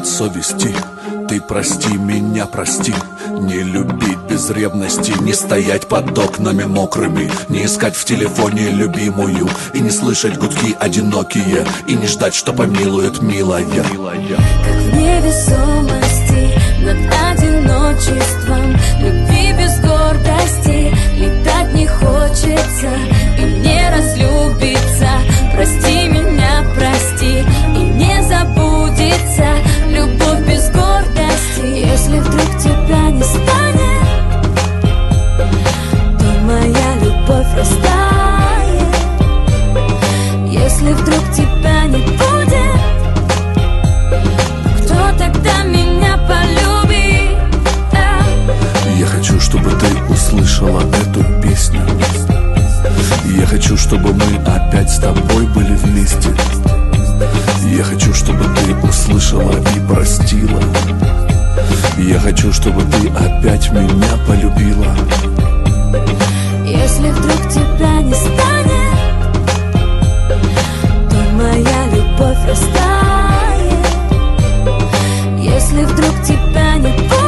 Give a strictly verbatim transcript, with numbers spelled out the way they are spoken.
от совести. Ты прости меня, прости. Не любить без ревности, не стоять под окнами мокрыми, не искать в телефоне любимую и не слышать гудки одинокие, и не ждать, что помилует милая. Как в невесомости над одиночеством, любви без гордости, летать не хочется и не разлюбиться. Прости меня, прости, и не забудется любовь без гордости. Если вдруг тебя не станет, то моя любовь растает. Если вдруг тебя не будет, кто тогда меня полюбит? Я хочу, чтобы ты услышала эту песню. Я хочу, чтобы мы опять с тобой были вместе. Я хочу, чтобы ты услышала и простила. Я хочу, чтобы ты опять меня полюбила. Если вдруг тебя не станет, то моя любовь растает. Если вдруг тебя не будет,